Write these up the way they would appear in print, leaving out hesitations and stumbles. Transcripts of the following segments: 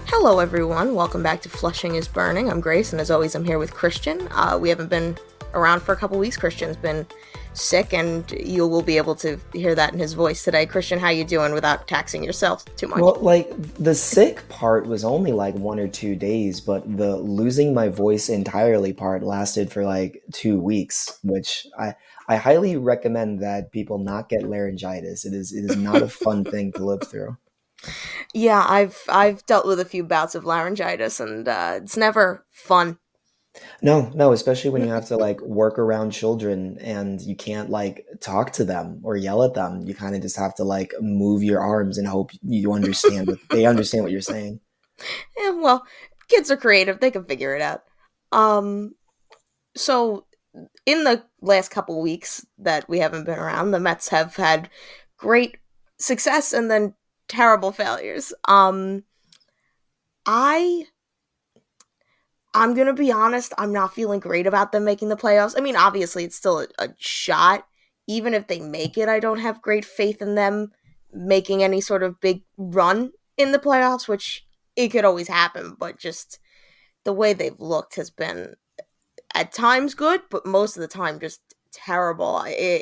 Hello, everyone. Welcome back to Flushing is Burning. I'm Grace, and as always, I'm here with Christian. We haven't been around for a couple weeks. Christian's been sick, and you will be able to hear that in his voice today. Christian, how you doing without taxing yourself too much? Well, the sick part was only like 1 or 2 days, but the losing my voice entirely part lasted for like 2 weeks, which I highly recommend that people not get laryngitis. It is not a fun thing to live through. Yeah, I've dealt with a few bouts of laryngitis, and it's never fun. No, no, especially when you have to like work around children and you can't like talk to them or yell at them. You kind of just have to like move your arms and hope you understand what they understand what you're saying. Yeah, well, kids are creative; they can figure it out. Um, so in the last couple weeks that we haven't been around, the Mets have had great success and then terrible failures. I I'm gonna be honest, I'm not feeling great about them making the playoffs. I mean, obviously it's still a shot. Even if they make it, I don't have great faith in them making any sort of big run in the playoffs, which it could always happen, but just the way they've looked has been at times good, but most of the time just terrible.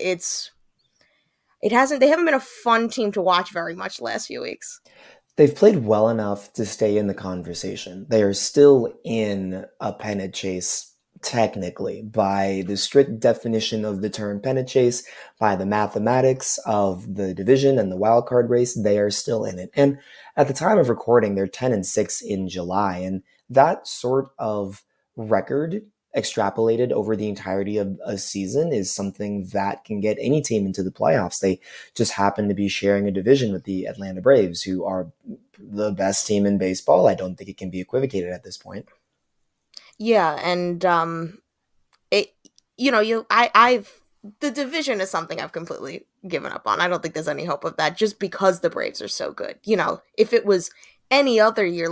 It hasn't they haven't been a fun team to watch very much the last few weeks. They've played well enough to stay in the conversation. They are still in a pennant chase, technically, by the strict definition of the term pennant chase, by the mathematics of the division and the wild card race. They are still in it. And at the time of recording, they're 10-6 in July. And that sort of record extrapolated over the entirety of a season is something that can get any team into the playoffs. They just happen to be sharing a division with the Atlanta Braves, who are the best team in baseball. I don't think it can be equivocated at this point. Yeah, and it you know, I've the division is something I've completely given up on. I don't think there's any hope of that just because the Braves are so good. If it was any other year,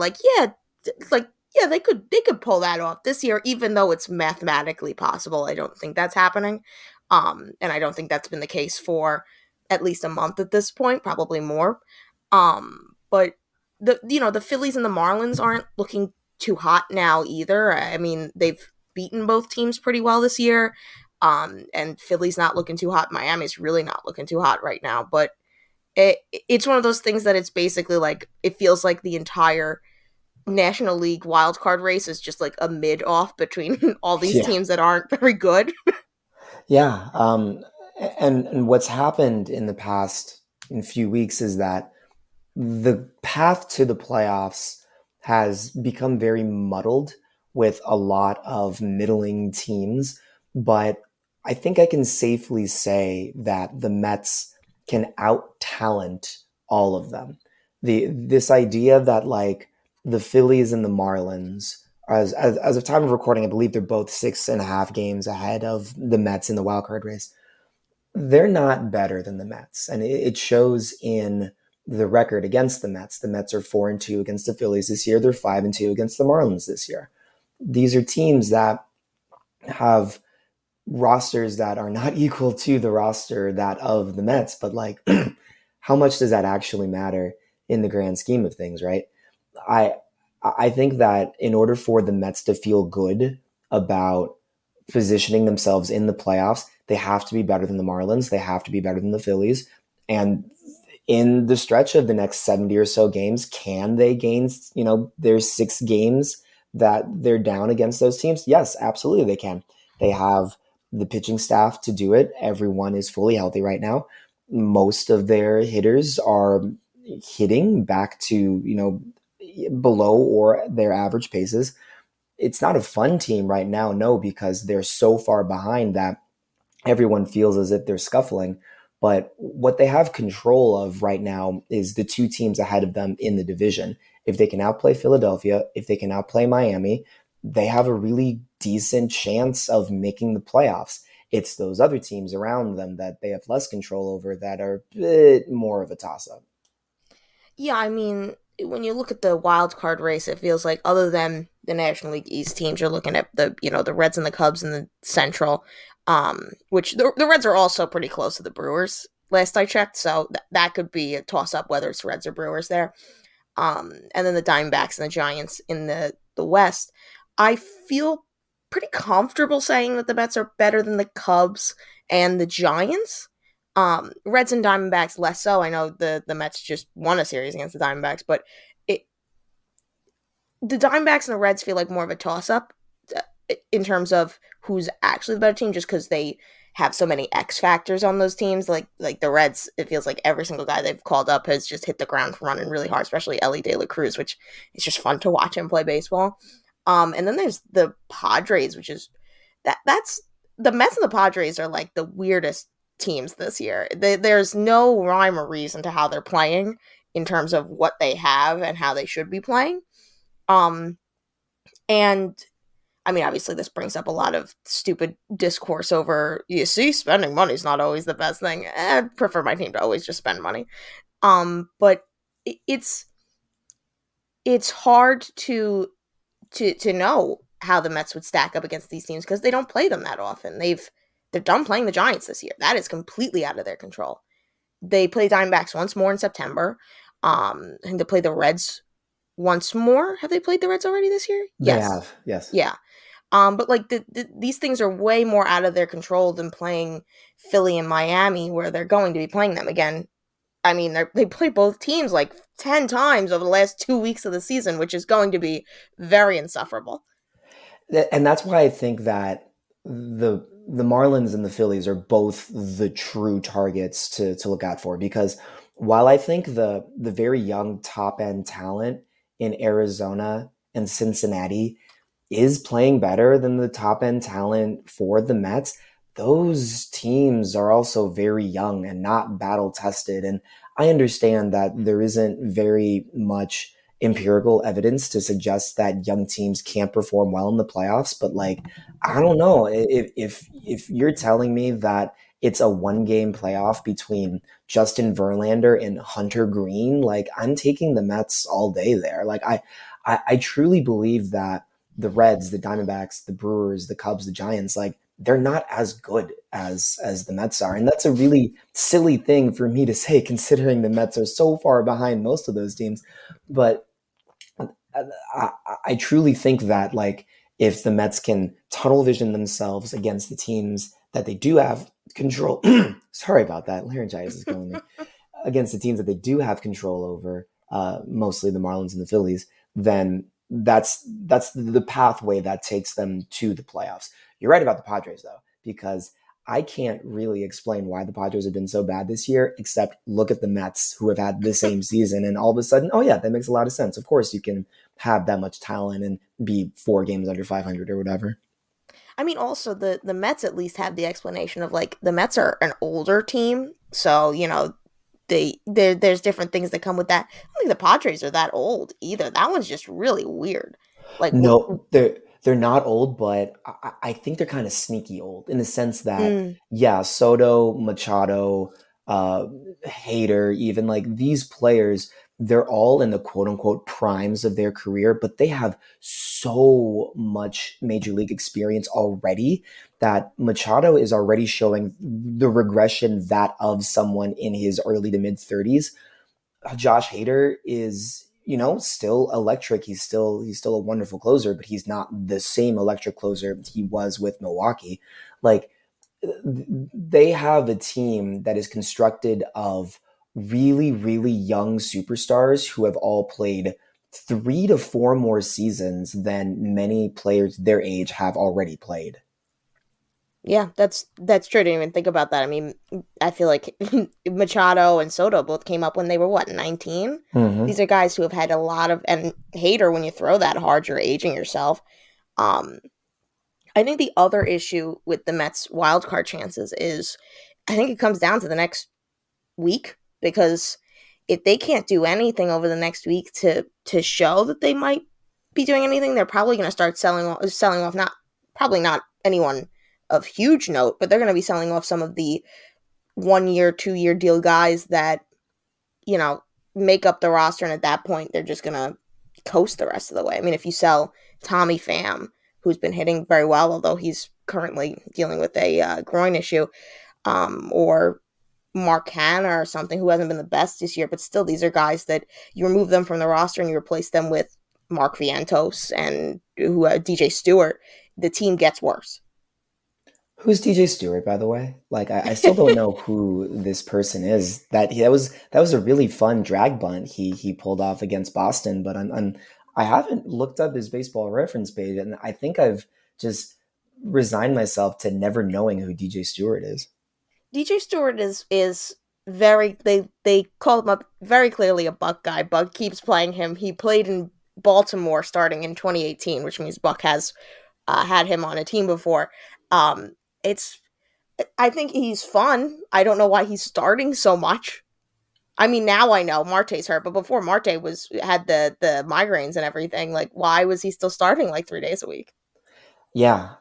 like they could pull that off this year, even though it's mathematically possible. I don't think that's happening. And I don't think that's been the case for at least a month at this point, probably more. But the Phillies and the Marlins aren't looking too hot now either. I mean, they've beaten both teams pretty well this year. And Philly's not looking too hot. Miami's really not looking too hot right now. But it's one of those things that it's basically like it feels like the entire National League wild card race is just like a mid off between all these Yeah. teams that aren't very good. Yeah. And what's happened in the past in few weeks is that the path to the playoffs has become very muddled with a lot of middling teams. But I think I can safely say that the Mets can out talent all of them. This idea that like the Phillies and the Marlins, as of time of recording, I believe they're both 6.5 games ahead of the Mets in the wild card race. They're not better than the Mets, and it shows in the record against the Mets. The Mets are 4-2 against the Phillies this year. They're 5-2 against the Marlins this year. These are teams that have rosters that are not equal to the roster that of the Mets, but like how much does that actually matter in the grand scheme of things, right? I I think that in order for the Mets to feel good about positioning themselves in the playoffs, they have to be better than the Marlins. They have to be better than the Phillies. And in the stretch of the next 70 or so games, can they gain, there's 6 games that they're down against those teams? Yes, absolutely they can. They have the pitching staff to do it. Everyone is fully healthy right now. Most of their hitters are hitting back to, below or their average paces. It's not a fun team right now, no, because they're so far behind that everyone feels as if they're scuffling. But what they have control of right now is the 2 teams ahead of them in the division. If they can outplay Philadelphia, if they can outplay Miami, they have a really decent chance of making the playoffs. It's those other teams around them that they have less control over that are a bit more of a toss up. Yeah, I mean, when you look at the wild card race, it feels like other than the National League East teams, you're looking at the Reds and the Cubs in the Central, which the Reds are also pretty close to the Brewers. Last I checked, so that could be a toss up whether it's Reds or Brewers there. and then the Diamondbacks and the Giants in the West. I feel pretty comfortable saying that the Mets are better than the Cubs and the Giants. Reds and Diamondbacks less so. I know the Mets just won a series against the Diamondbacks, but it the Diamondbacks and the Reds feel like more of a toss up in terms of who's actually the better team, just because they have so many X factors on those teams. Like the Reds, it feels like every single guy they've called up has just hit the ground running really hard, especially Ellie De La Cruz, which is just fun to watch him play baseball. And then there's the Padres, which is that's the Mets and the Padres are like the weirdest teams this year. There's no rhyme or reason to how they're playing in terms of what they have and how they should be playing. Um, and I mean, obviously, this brings up a lot of stupid discourse over, you see, spending money is not always the best thing. I'd prefer my team to always just spend money. But it's hard to know how the Mets would stack up against these teams because they don't play them that often. They're done playing the Giants this year. That is completely out of their control. They play Diamondbacks once more in September. I think they play the Reds once more. Have they played the Reds already this year? They have, yes. Yeah. But like these things are way more out of their control than playing Philly and Miami, where they're going to be playing them again. I mean, they play both teams like 10 times over the last 2 weeks of the season, which is going to be very insufferable. And that's why I think that the Marlins and the Phillies are both the true targets to look out for, because while I think the very young top end talent in Arizona and Cincinnati is playing better than the top end talent for the Mets, those teams are also very young and not battle tested. And I understand that there isn't very much empirical evidence to suggest that young teams can't perform well in the playoffs, but like, I don't know if you're telling me that it's a 1 game playoff between Justin Verlander and Hunter Green, like I'm taking the Mets all day there. Like I truly believe that the Reds, the Diamondbacks, the Brewers, the Cubs, the Giants, like they're not as good as the Mets are. And that's a really silly thing for me to say, considering the Mets are so far behind most of those teams. But I truly think that like if the Mets can tunnel vision themselves against the teams that they do have control, sorry about that, laryngitis is going there, against the teams that they do have control over, mostly the Marlins and the Phillies, then that's the pathway that takes them to the playoffs. You're right about the Padres though, because I can't really explain why the Padres have been so bad this year, except look at the Mets who have had the same season and all of a sudden, oh yeah, that makes a lot of sense. Of course you can have that much talent and be 4 games under 500 or whatever. I mean, also the Mets at least have the explanation of like the Mets are an older team, so there's different things that come with that. I don't think the Padres are that old either. That one's just really weird. Like No, they're not old, but I think they're kind of sneaky old in the sense that, yeah, Soto, Machado, Hader, even like these players, they're all in the quote unquote primes of their career, but they have so much major league experience already that Machado is already showing the regression that of someone in his early to mid 30s. Josh Hader is, still electric. He's still a wonderful closer, but he's not the same electric closer he was with Milwaukee. Like they have a team that is constructed of really, really young superstars who have all played 3 to 4 more seasons than many players their age have already played. Yeah, that's true. I didn't even think about that. I mean, I feel like Machado and Soto both came up when they were, what, 19? Mm-hmm. These are guys who have had a lot of, and Hader, when you throw that hard, you're aging yourself. I think the other issue with the Mets' wildcard chances is I think it comes down to the next week, because if they can't do anything over the next week to show that they might be doing anything, they're probably going to start selling off, probably not anyone of huge note, but they're going to be selling off some of the 1 year, 2 year deal guys that, make up the roster. And at that point, they're just going to coast the rest of the way. I mean, if you sell Tommy Pham, who's been hitting very well, although he's currently dealing with a groin issue, or Mark Hanna or something who hasn't been the best this year, but still these are guys that you remove them from the roster and you replace them with Mark Vientos and who DJ Stewart, the team gets worse. Who's DJ Stewart, by the way? Like, I still don't know who this person is. That was a really fun drag bunt he pulled off against Boston, but I haven't looked up his baseball reference page, and I think I've just resigned myself to never knowing who DJ Stewart is. DJ Stewart is very they call him up very clearly a Buck guy. Buck keeps playing him. He played in Baltimore starting in 2018, which means Buck has had him on a team before. It's I think he's fun. I don't know why he's starting so much. I mean, now I know Marte's hurt, but before Marte was had the migraines and everything, like why was he still starting like 3 days a week? Yeah,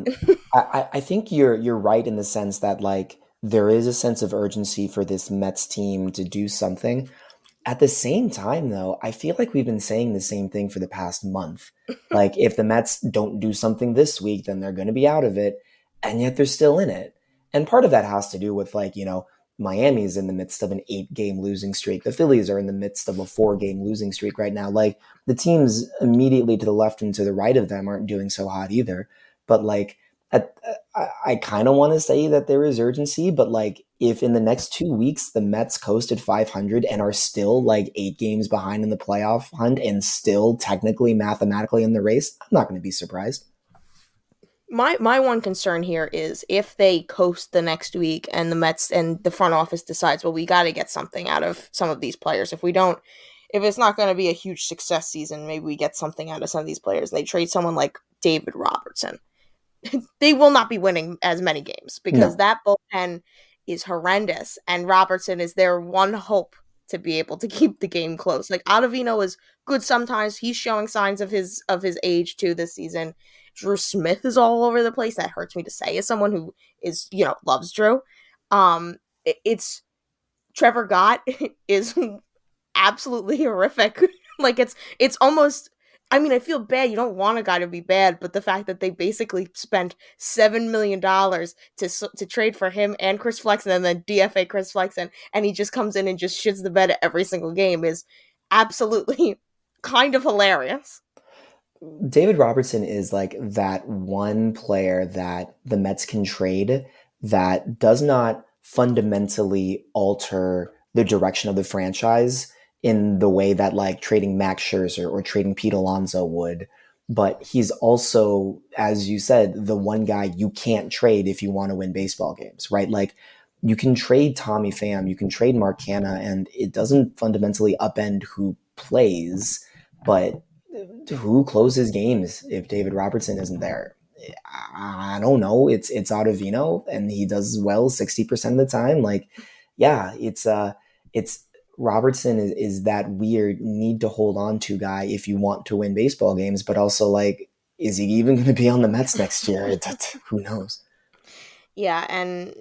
I think you're right in the sense that like there is a sense of urgency for this Mets team to do something. At the same time, though, I feel like we've been saying the same thing for the past month. Like, if the Mets don't do something this week, then they're going to be out of it, and yet they're still in it. And part of that has to do with, like, Miami's in the midst of an 8-game losing streak. The Phillies are in the midst of a 4-game losing streak right now. Like, the teams immediately to the left and to the right of them aren't doing so hot either. But, like, I kind of want to say that there is urgency, but like if in the next 2 weeks the Mets coasted 500 and are still like 8 games behind in the playoff hunt and still technically mathematically in the race, I'm not going to be surprised. My one concern here is if they coast the next week and the Mets and the front office decides, well, we got to get something out of some of these players. If we don't, if it's not going to be a huge success season, maybe we get something out of some of these players. They trade someone like David Robertson. They will not be winning as many games because No, that bullpen is horrendous, and Robertson is their one hope to be able to keep the game close. Like Ottavino is good sometimes; he's showing signs of his age too this season. Drew Smith is all over the place. That hurts me to say, as someone who is loves Drew. It's Trevor Gott is absolutely horrific. Like it's almost I mean, I feel bad. You don't want a guy to be bad, but the fact that they basically spent $7 million to trade for him and Chris Flexen and then DFA Chris Flexen, and he just comes in and just shits the bed every single game is absolutely kind of hilarious. David Robertson is like that one player that the Mets can trade that does not fundamentally alter the direction of the franchise in the way that like trading Max Scherzer or trading Pete Alonso would. But he's also, as you said, the one guy you can't trade if you want to win baseball games, right? Like you can trade Tommy Pham, you can trade Mark Canha, and it doesn't fundamentally upend who plays, but who closes games if David Robertson isn't there? I don't know. It's Ottavino, and he does well 60% of the time. Like, yeah, it's Robertson is that weird need to hold on to guy if you want to win baseball games, but also like, is he even going to be on the Mets next year? Who knows? Yeah, and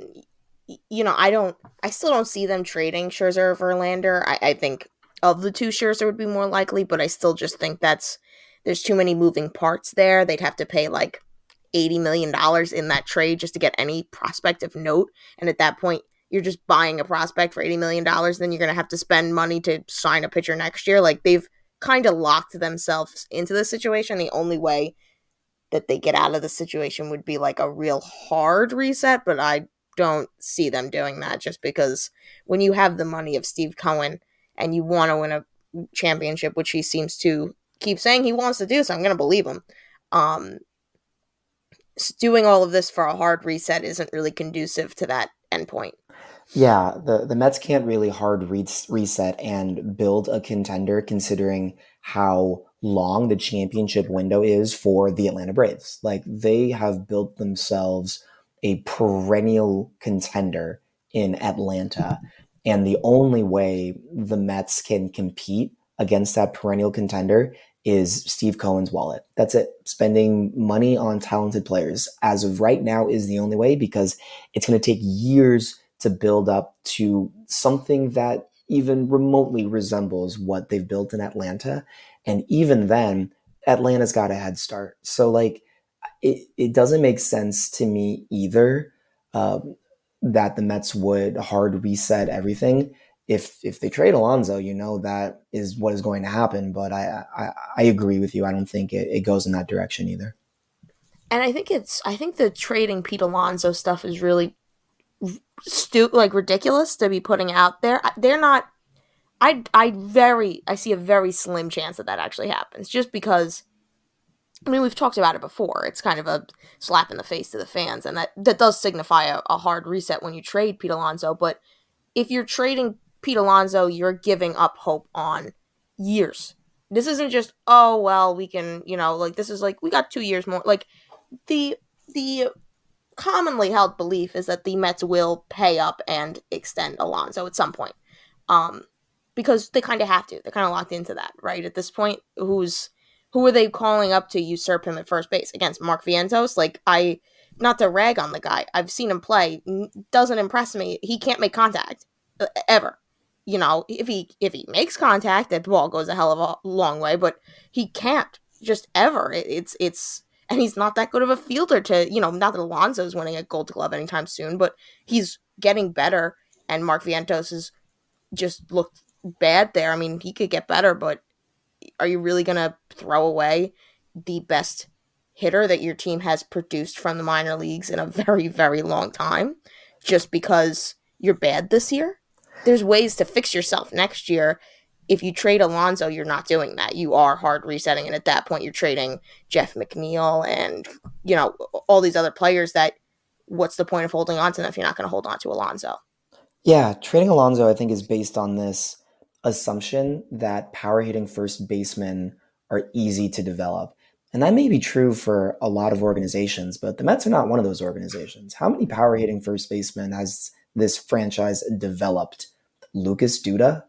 I still don't see them trading Scherzer or Verlander. I think of the two, Scherzer would be more likely, but I still just think there's too many moving parts there. They'd have to pay like $80 million in that trade just to get any prospect of note, and at that point, you're just buying a prospect for $80 million. Then you're gonna have to spend money to sign a pitcher next year. Like they've kind of locked themselves into this situation. The only way that they get out of the situation would be like a real hard reset, but I don't see them doing that just because when you have the money of Steve Cohen and you want to win a championship, which he seems to keep saying he wants to do, so I'm going to believe him. Um, Doing all of this for a hard reset isn't really conducive to that endpoint. Yeah, the Mets can't really hard reset and build a contender considering how long the championship window is for the Atlanta Braves. Like they have built themselves a perennial contender in Atlanta. And the only way the Mets can compete against that perennial contender is Steve Cohen's wallet. That's it. Spending money on talented players as of right now is the only way because it's going to take years to build up to something that even remotely resembles what they've built in Atlanta. And even then, Atlanta's got a head start. So, like, it doesn't make sense to me either. Um, that the Mets would hard reset everything. If they trade Alonso, that is what is going to happen. But I agree with you. I don't think it goes in that direction either. And I think the trading Pete Alonso stuff is really ridiculous to be putting out there. They're not. I see a very slim chance that actually happens, just because. I mean, we've talked about it before. It's kind of a slap in the face to the fans, and that does signify a hard reset when you trade Pete Alonso. But if you're trading Pete Alonso, you're giving up hope on years. This isn't just, oh well, we can, this is like we got 2 years more. Like the commonly held belief is that the Mets will pay up and extend Alonso at some point, because they kind of have to. They're kind of locked into that, right? At this point, who are they calling up to usurp him at first base against Mark Vientos? Not to rag on the guy, I've seen him play. Doesn't impress me. He can't make contact ever. If he makes contact, that ball goes a hell of a long way. But he can't just ever. It's and he's not that good of a fielder to, not that Alonso's winning a Gold Glove anytime soon, but he's getting better. And Mark Vientos has just looked bad there. I mean, he could get better, but are you really going to throw away the best hitter that your team has produced from the minor leagues in a very, very long time just because you're bad this year? There's ways to fix yourself next year. If you trade Alonso, you're not doing that. You are hard resetting, and at that point, you're trading Jeff McNeil and, all these other players that what's the point of holding on to them if you're not going to hold on to Alonso? Yeah, trading Alonso, I think, is based on this assumption that power hitting first basemen are easy to develop. And that may be true for a lot of organizations, but the Mets are not one of those organizations. How many power hitting first basemen has this franchise developed? Lucas Duda?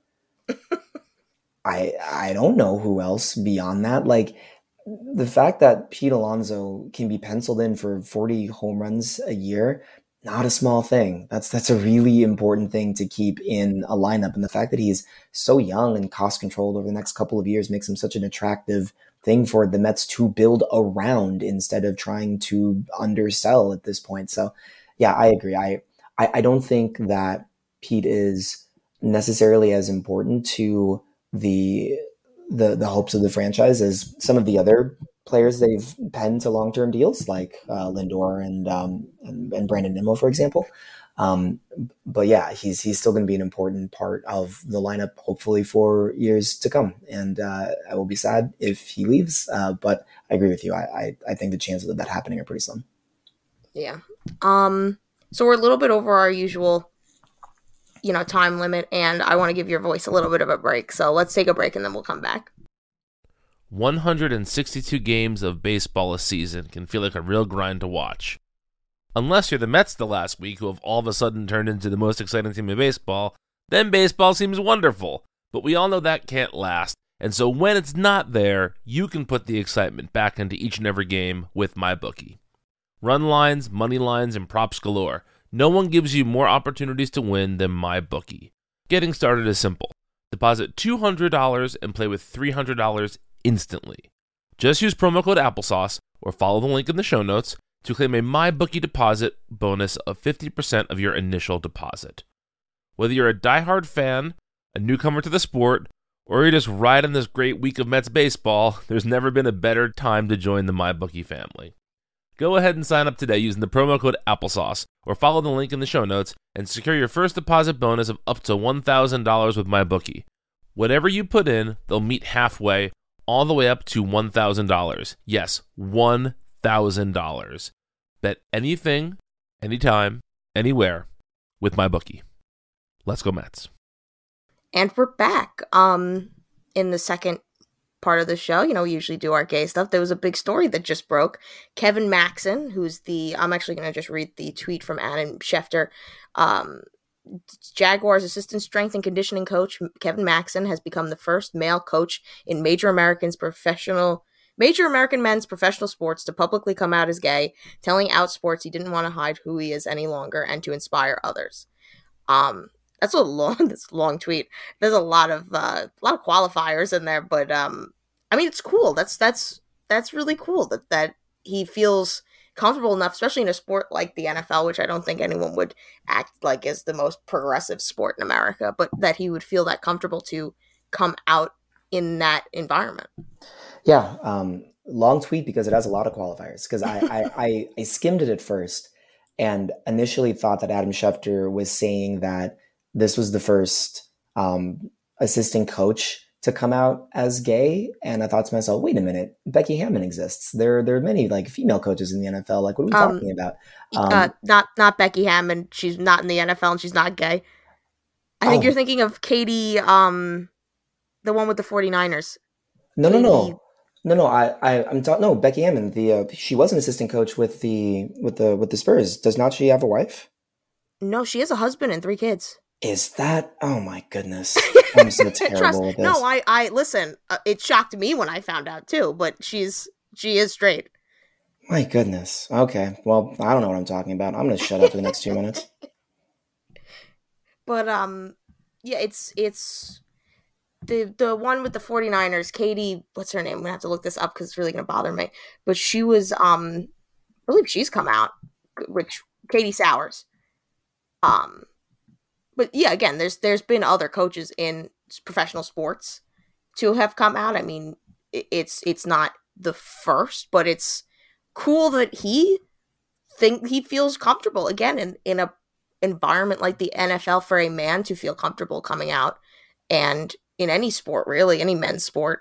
I don't know who else beyond that. Like, the fact that Pete Alonso can be penciled in for 40 home runs a year, not a small thing. That's a really important thing to keep in a lineup. And the fact that he's so young and cost controlled over the next couple of years makes him such an attractive thing for the Mets to build around instead of trying to undersell at this point. So yeah, I agree. I don't think that Pete is necessarily as important to the hopes of the franchise as some of the other players they've penned to long-term deals, like Lindor and Brandon Nimmo, for example. But yeah, he's still going to be an important part of the lineup, hopefully for years to come. And I will be sad if he leaves. But I agree with you. I think the chances of that happening are pretty slim. Yeah. So we're a little bit over our usual time limit, and I want to give your voice a little bit of a break. So let's take a break and then we'll come back. 162 games of baseball a season can feel like a real grind to watch. Unless you're the Mets the last week, who have all of a sudden turned into the most exciting team in baseball, then baseball seems wonderful. But we all know that can't last, and so when it's not there, you can put the excitement back into each and every game with MyBookie. Run lines, money lines, and props galore. No one gives you more opportunities to win than MyBookie. Getting started is simple. Deposit $200 and play with $300 instantly. Just use promo code APPLESAUCE or follow the link in the show notes to claim a MyBookie deposit bonus of 50% of your initial deposit. Whether you're a diehard fan, a newcomer to the sport, or you're just riding this great week of Mets baseball, there's never been a better time to join the MyBookie family. Go ahead and sign up today using the promo code APPLESAUCE or follow the link in the show notes and secure your first deposit bonus of up to $1,000 with MyBookie. Whatever you put in, they'll meet halfway, all the way up to $1,000. Yes, $1,000. Bet anything, anytime, anywhere with MyBookie. Let's go Mets. And we're back. In the second part of the show, we usually do our gay stuff. There was a big story that just broke. Kevin Maxon, who's I'm actually going to just read the tweet from Adam Schefter. Jaguars assistant strength and conditioning coach Kevin Maxon has become the first male coach in Major American men's professional sports to publicly come out as gay, telling Outsports he didn't want to hide who he is any longer and to inspire others. That's this long tweet. There's a lot of qualifiers in there, but I mean, it's cool. That's really cool that he feels comfortable enough, especially in a sport like the NFL, which I don't think anyone would act like is the most progressive sport in America, but that he would feel that comfortable to come out in that environment. Yeah, long tweet because it has a lot of qualifiers. Because I skimmed it at first and initially thought that Adam Schefter was saying that this was the first assistant coach to come out as gay, and I thought to myself, wait a minute, Becky Hammon exists. There are many like female coaches in the NFL. Like, what are we talking about? Not Becky Hammon. She's not in the NFL and she's not gay. I think you're thinking of Katie, the one with the 49ers. No. I'm talking. No, Becky Hammon. She was an assistant coach with the Spurs. Does not she have a wife? No, she has a husband and 3 kids. Is that? Oh my goodness! I'm so terrible with this. No, I listen. It shocked me when I found out too. But she is straight. My goodness. Okay. Well, I don't know what I'm talking about. I'm going to shut up for the next 2 minutes. But yeah, it's the one with the 49ers, Katie, what's her name? I'm gonna have to look this up because it's really gonna bother me. But she was I believe she's come out, which Katie Sowers. But yeah, again, there's been other coaches in professional sports to have come out. I mean, it's not the first, but it's cool that he feels comfortable again in a environment like the NFL for a man to feel comfortable coming out, and in any sport, really, any men's sport,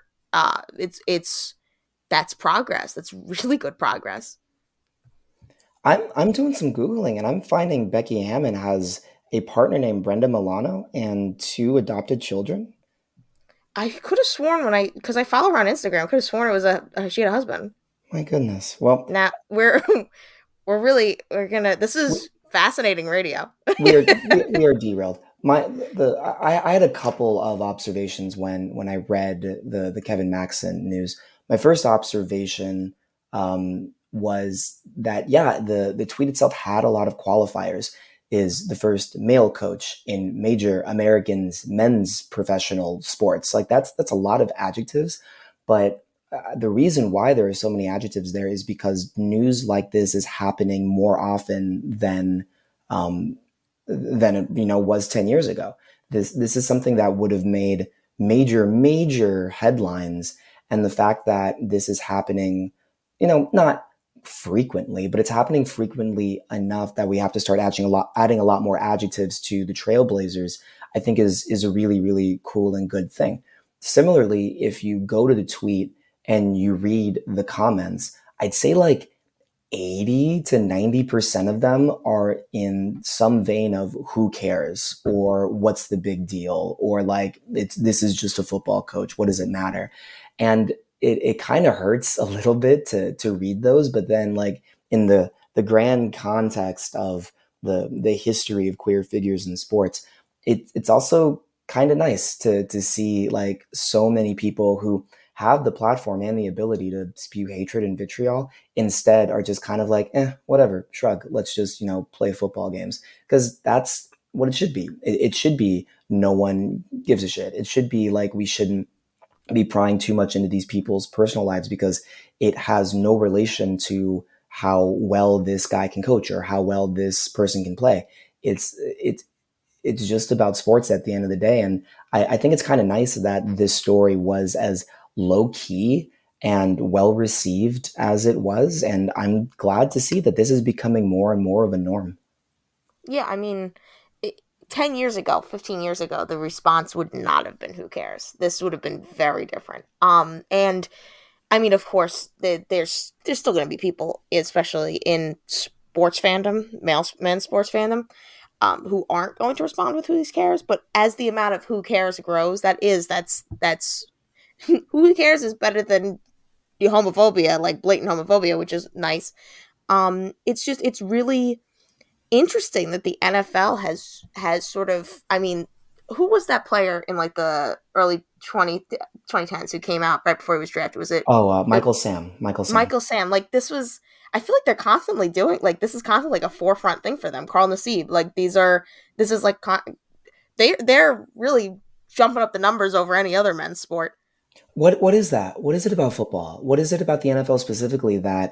that's progress. That's really good progress. I'm doing some Googling and I'm finding Becky Hammon has a partner named Brenda Milano and 2 adopted children. I could have sworn because I follow her on Instagram, I could have sworn it was she had a husband. My goodness. Well, now we're gonna. This is fascinating radio. we are derailed. I had a couple of observations when I read the Kevin Maxson news. My first observation was that the tweet itself had a lot of qualifiers. Is the first male coach in major Americans men's professional sports. Like that's a lot of adjectives, but the reason why there are so many adjectives there is because news like this is happening more often than it was 10 years ago. This is something that would have made major headlines, and the fact that this is happening, not frequently, but it's happening frequently enough that we have to start adding a lot more adjectives to the Trailblazers, I think is a really, really cool and good thing. Similarly, if you go to the tweet and you read the comments, I'd say like 80 to 90% of them are in some vein of who cares or what's the big deal or like this is just a football coach. What does it matter? And it kind of hurts a little bit to read those, but then like in the grand context of the history of queer figures in sports, it's also kind of nice to see like so many people who have the platform and the ability to spew hatred and vitriol instead are just kind of like, whatever, shrug. Let's just, play football games. Because that's what it should be. It should be no one gives a shit. It should be like we shouldn't be prying too much into these people's personal lives because it has no relation to how well this guy can coach or how well this person can play. It's just about sports at the end of the day. And I think it's kind of nice that this story was as low key and well received as it was. And I'm glad to see that this is becoming more and more of a norm. Yeah, I mean, 10 years ago, 15 years ago, the response would not have been who cares. This would have been very different. And I mean, of course, there's still going to be people, especially in sports fandom, men's sports fandom, who aren't going to respond with who cares. But as the amount of who cares grows, that's who cares is better than the homophobia, like blatant homophobia, which is nice. It's really interesting that the NFL has sort of, I mean, who was that player in like the early 2010s who came out right before he was drafted? Was it? Michael Sam. Michael Sam. Like this was, I feel like they're constantly doing, like this is constantly like a forefront thing for them. Carl Nassib, like this is like, they're really jumping up the numbers over any other men's sport. What is that? What is it about football? What is it about the NFL specifically that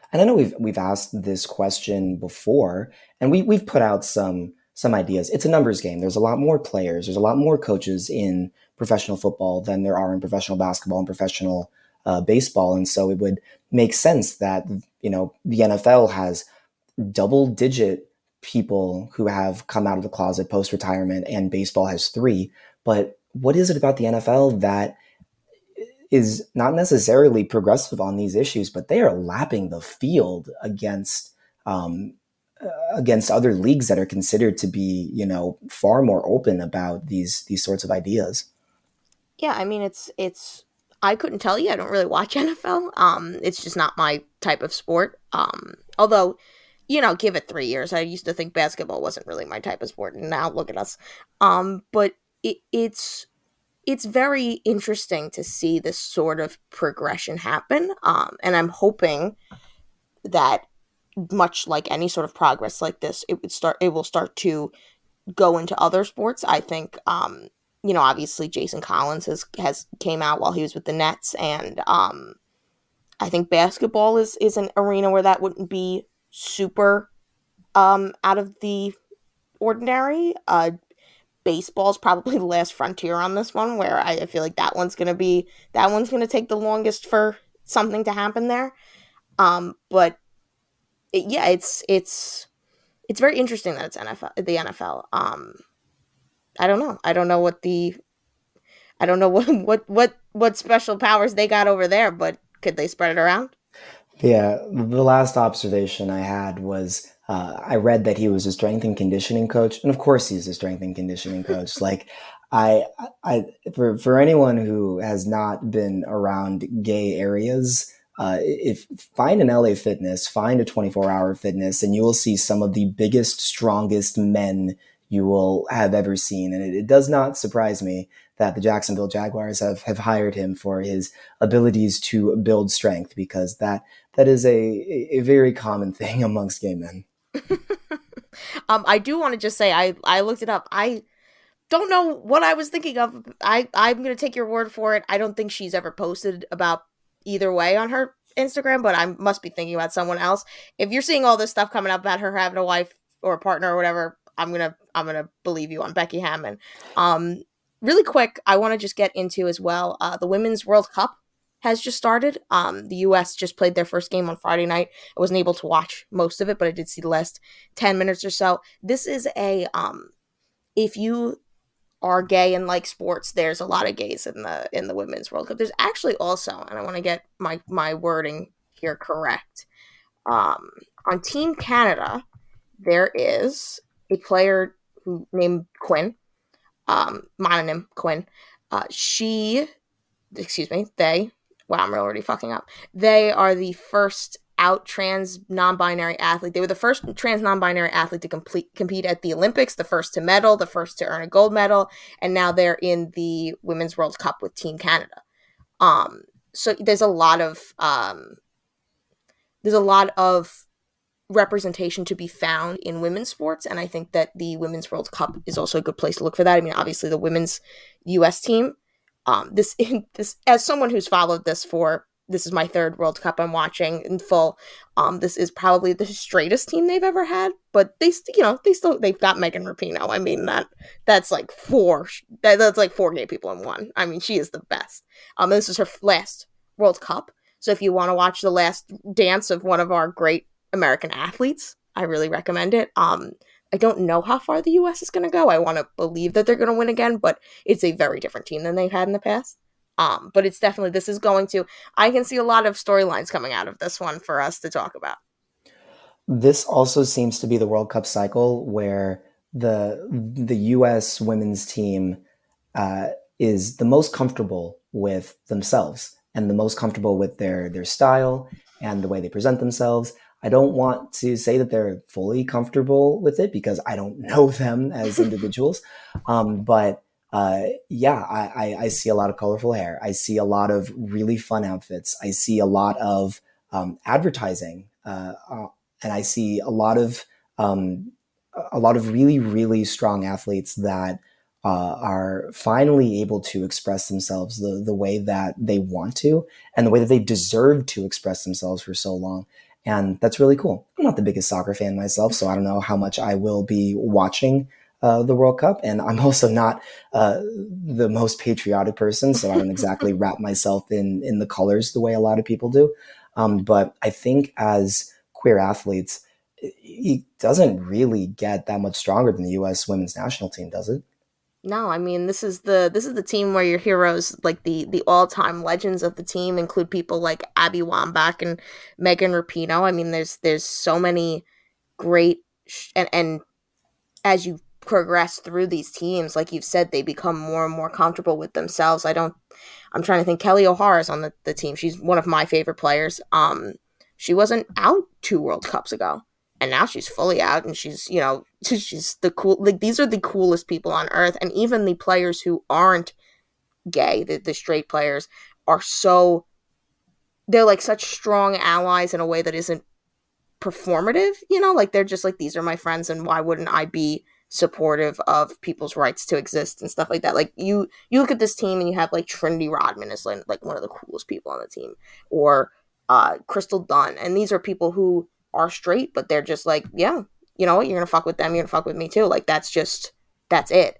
And I know we've asked this question before, and we've put out some ideas. It's a numbers game. There's a lot more players. There's a lot more coaches in professional football than there are in professional basketball and professional baseball, and so it would make sense that the NFL has double digit people who have come out of the closet post retirement, and baseball has three. But what is it about the NFL that is not necessarily progressive on these issues, but they are lapping the field um, against other leagues that are considered to be, far more open about these sorts of ideas. Yeah, I mean it's I couldn't tell you. I don't really watch NFL. It's just not my type of sport. Although, give it 3 years. I used to think basketball wasn't really my type of sport, and now look at us. But it's very interesting to see this sort of progression happen. And I'm hoping that, much like any sort of progress like this, it will start to go into other sports. I think, obviously Jason Collins has came out while he was with the Nets, and I think basketball is an arena where that wouldn't be super out of the ordinary. Baseball's probably the last frontier on this one, where I feel like that one's gonna take the longest for something to happen there. But yeah, it's very interesting that it's the NFL. I don't know. I don't know what special powers they got over there, but could they spread it around? Yeah, the last observation I had was I read that he was a strength and conditioning coach, and of course he's a strength and conditioning coach. Like, I, for anyone who has not been around gay areas, if find an LA Fitness, find a 24-hour fitness, and you will see some of the biggest, strongest men you will have ever seen. And it does not surprise me that the Jacksonville Jaguars have hired him for his abilities to build strength, because that is a very common thing amongst gay men. I do want to just say I looked it up. I don't know what I was thinking of. I'm gonna take your word for it. I don't think she's ever posted about either way on her Instagram, but I must be thinking about someone else. If you're seeing all this stuff coming up about her having a wife or a partner or whatever, I'm gonna believe you on Becky Hammon. Really quick, I want to just get into as well. The Women's World Cup has just started. The U.S. just played their first game on Friday night. I wasn't able to watch most of it, but I did see the last 10 minutes or so. This is if you are gay and like sports, there's a lot of gays in the Women's World Cup. There's actually also, and I want to get my wording here correct. On Team Canada, there is a player named Quinn, mononym Quinn. She, excuse me, they, wow, I'm already fucking up. They are the first out trans non-binary athlete. They were the first trans non-binary athlete to compete at the Olympics, the first to medal, the first to earn a gold medal, and now they're in the Women's World Cup with Team Canada. So there's a lot of representation to be found in women's sports, and I think that the Women's World Cup is also a good place to look for that. I mean, obviously the women's U.S. team, this as someone who's followed this is my third World Cup I'm watching in full. This is probably the straightest team they've ever had, but they've got Megan Rapinoe. I mean, that's like that's like four gay people in one. I mean, she is the best. This is her last World Cup, so if you want to watch the last dance of one of our great American athletes, I really recommend it. I don't know how far the U.S. is going to go. I want to believe that they're going to win again, but it's a very different team than they've had in the past. But it's definitely, I can see a lot of storylines coming out of this one for us to talk about. This also seems to be the World Cup cycle where the U.S. women's team is the most comfortable with themselves and the most comfortable with their style and the way they present themselves. I don't want to say that they're fully comfortable with it because I don't know them as individuals. But yeah, I see a lot of colorful hair. I see a lot of really fun outfits. I see a lot of advertising, and I see a lot of really, really strong athletes that are finally able to express themselves the way that they want to and the way that they deserve to express themselves for so long. And that's really cool. I'm not the biggest soccer fan myself, so I don't know how much I will be watching the World Cup. And I'm also not the most patriotic person, so I don't exactly wrap myself in the colors the way a lot of people do. But I think as queer athletes, it doesn't really get that much stronger than the U.S. women's national team, does it? No, I mean this is the team where your heroes, like the all time legends of the team, include people like Abby Wambach and Megan Rapinoe. I mean, there's so many great and as you progress through these teams, like you've said, they become more and more comfortable with themselves. I'm trying to think. Kelly O'Hara's on the team. She's one of my favorite players. She wasn't out 2 World Cups ago, and now she's fully out, and she's she's the cool. Like these are the coolest people on earth, and even the players who aren't gay, the straight players, are so they're like such strong allies in a way that isn't performative. Like they're just like, these are my friends, and why wouldn't I be supportive of people's rights to exist and stuff like that. Like you look at this team and you have like Trinity Rodman is like one of the coolest people on the team, or Crystal Dunn, and these are people who are straight, but they're just like, yeah, you know what, you're gonna fuck with them, you're gonna fuck with me too. Like that's it.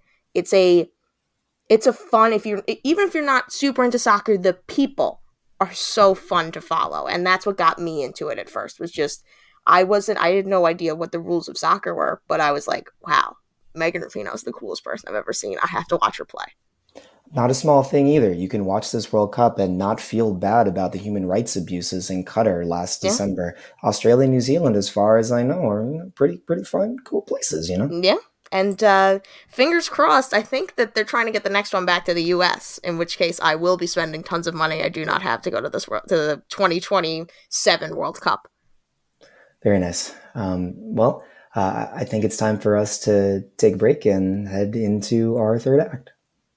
It's a fun, if you're even if you're not super into soccer, the people are so fun to follow, and that's what got me into it at first. Was just I had no idea what the rules of soccer were, but I was like, wow, Megan Rapinoe is the coolest person I've ever seen. I have to watch her play. Not a small thing either. You can watch this World Cup and not feel bad about the human rights abuses in Qatar last Yeah. December. Australia and New Zealand, as far as I know, are pretty fun, cool places, you know? Yeah. And fingers crossed, I think that they're trying to get the next one back to the U.S., in which case I will be spending tons of money I do not have to go to to the 2027 World Cup. Very nice. I think it's time for us to take a break and head into our third act.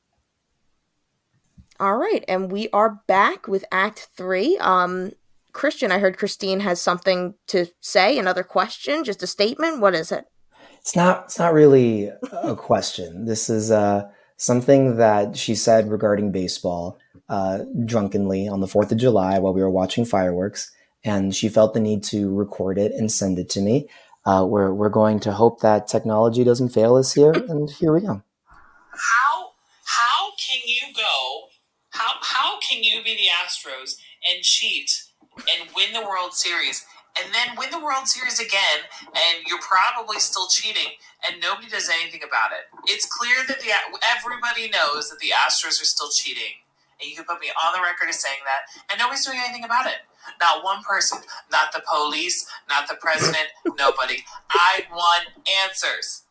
All right, and we are back with Act 3. Christian, I heard Christine has something to say, another question, just a statement. What is it? It's not really a question. This is something that she said regarding baseball drunkenly on the 4th of July while we were watching fireworks, and she felt the need to record it and send it to me. We're going to hope that technology doesn't fail us here, and here we go. How can you go? How can you be the Astros and cheat and win the World Series and then win the World Series again, and you're probably still cheating, and nobody does anything about it? It's clear that everybody knows that the Astros are still cheating, and you can put me on the record as saying that, and nobody's doing anything about it. Not one person, not the police, not the president, nobody. I want answers.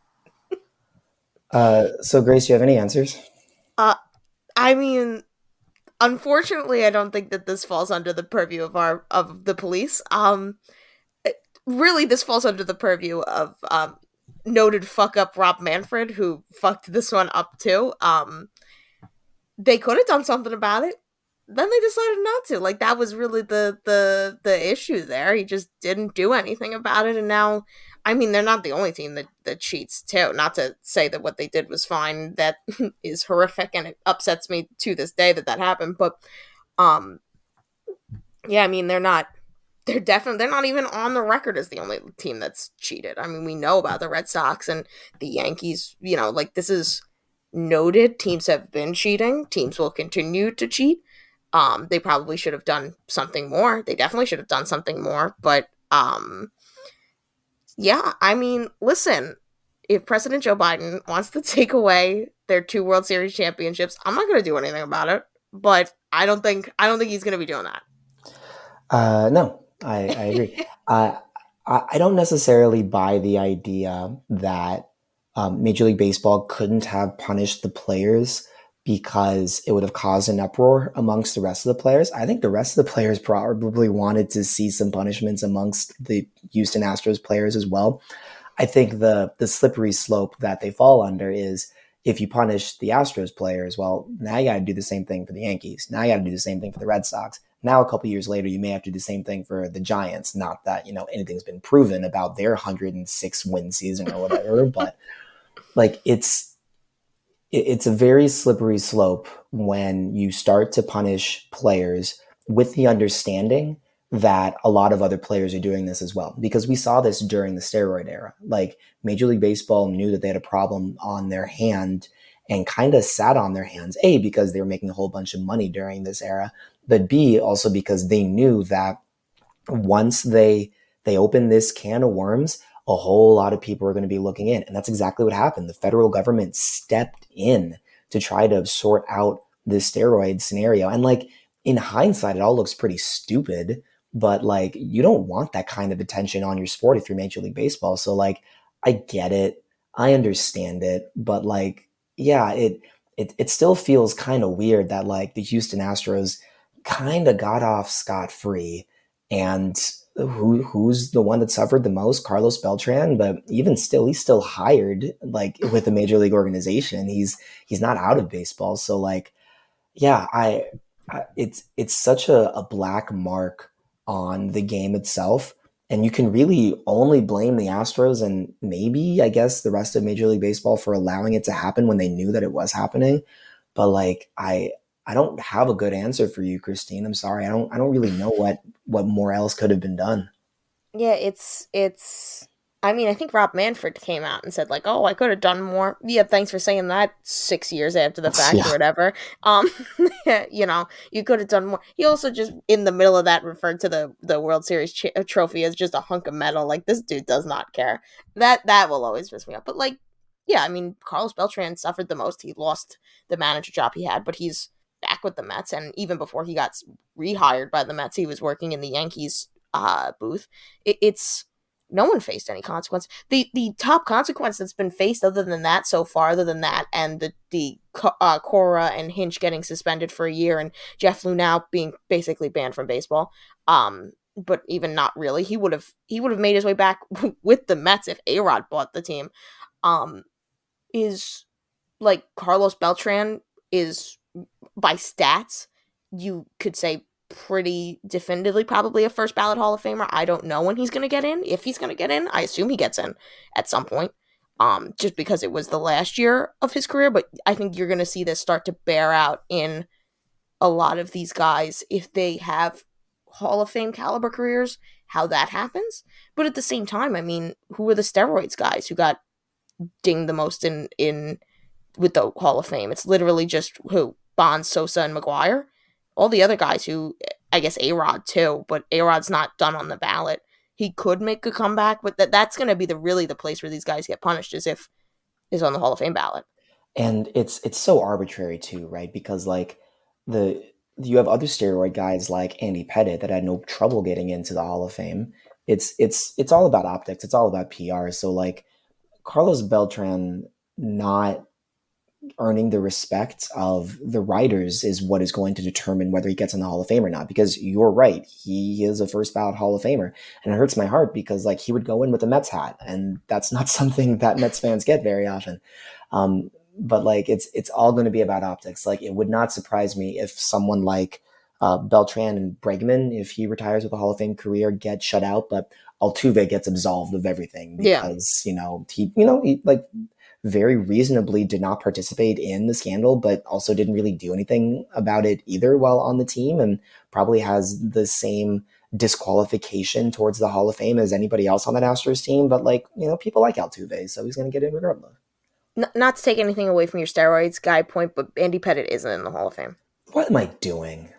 So, Grace, you have any answers? I mean, unfortunately, I don't think that this falls under the purview of the police. Really, this falls under the purview of noted fuck up Rob Manfred, who fucked this one up too. They could have done something about it. Then they decided not to. Like, that was really the issue there. He just didn't do anything about it, and now, I mean, they're not the only team that cheats too. Not to say that what they did was fine. That is horrific, and it upsets me to this day that happened. But, yeah, I mean, they're not even on the record as the only team that's cheated. I mean, we know about the Red Sox and the Yankees. Like, this is noted. Teams have been cheating. Teams will continue to cheat. They probably should have done something more. They definitely should have done something more. But, yeah, I mean, listen, if President Joe Biden wants to take away their 2 World Series championships, I'm not going to do anything about it. But I don't think he's going to be doing that. No, I agree. I don't necessarily buy the idea that Major League Baseball couldn't have punished the players because it would have caused an uproar amongst the rest of the players. I think the rest of the players probably wanted to see some punishments amongst the Houston Astros players as well. I think the slippery slope that they fall under is, if you punish the Astros players, well, now you got to do the same thing for the Yankees. Now you got to do the same thing for the Red Sox. Now, a couple years later, you may have to do the same thing for the Giants. Not that, anything's been proven about their 106 win season or whatever, but like it's a very slippery slope when you start to punish players with the understanding that a lot of other players are doing this as well, because we saw this during the steroid era. Like Major League Baseball knew that they had a problem on their hand and kind of sat on their hands, A, because they were making a whole bunch of money during this era, but B, also because they knew that once they opened this can of worms, a whole lot of people are going to be looking in. And that's exactly what happened. The federal government stepped in to try to sort out this steroid scenario. And like in hindsight, it all looks pretty stupid, but like you don't want that kind of attention on your sport if you're Major League Baseball. So like I get it. I understand it, but like, yeah, it still feels kind of weird that like the Houston Astros kind of got off scot-free, and who's the one that suffered the most? Carlos Beltran, but even still, he's still hired like with a major league organization. He's not out of baseball. So like, yeah, it's such a black mark on the game itself. And you can really only blame the Astros and maybe, I guess, the rest of Major League Baseball for allowing it to happen when they knew that it was happening. But like, I don't have a good answer for you, Christine. I'm sorry. I don't really know what more else could have been done. Yeah, it's I mean, I think Rob Manfred came out and said like, "Oh, I could have done more." Yeah, thanks for saying that 6 years after the fact or whatever. You know, you could have done more. He also just in the middle of that referred to the World Series trophy as just a hunk of metal. Like, this dude does not care. That will always piss me off. But like, yeah, I mean, Carlos Beltran suffered the most. He lost the manager job he had, but he's back with the Mets, and even before he got rehired by the Mets, he was working in the Yankees booth. It's no one faced any consequence. The top consequence that's been faced other than that so far, other than that, and the Cora and Hinch getting suspended for a year, and Jeff Luhnow being basically banned from baseball. But even not really. He would have made his way back with the Mets if A-Rod bought the team. Is like Carlos Beltran is, by stats, you could say pretty definitively probably a first ballot Hall of Famer. I don't know when he's going to get in. If he's going to get in, I assume he gets in at some point, just because it was the last year of his career. But I think you're going to see this start to bear out in a lot of these guys if they have Hall of Fame caliber careers, how that happens. But at the same time, I mean, who were the steroids guys who got dinged the most in with the Hall of Fame? It's literally just who? Bonds, Sosa, and McGwire. All the other guys who, I guess A-Rod too, but A-Rod's not done on the ballot. He could make a comeback, but that's going to be really the place where these guys get punished, is on the Hall of Fame ballot. And it's so arbitrary too, right? Because like you have other steroid guys like Andy Pettitte that had no trouble getting into the Hall of Fame. It's all about optics. It's all about PR. So like Carlos Beltran not earning the respect of the writers is what is going to determine whether he gets in the Hall of Fame or not. Because you're right, he is a first ballot Hall of Famer, and it hurts my heart because like he would go in with a Mets hat, and that's not something that Mets fans get very often. But like it's all going to be about optics. Like it would not surprise me if someone like Beltran and Bregman, if he retires with a Hall of Fame career, get shut out, but Altuve gets absolved of everything because he like very reasonably did not participate in the scandal, but also didn't really do anything about it either while on the team, and probably has the same disqualification towards the Hall of Fame as anybody else on that Astros team. But like, people like Altuve, so he's going to get in regardless. Not to take anything away from your steroids guy point, but Andy Pettitte isn't in the Hall of Fame. What am I doing?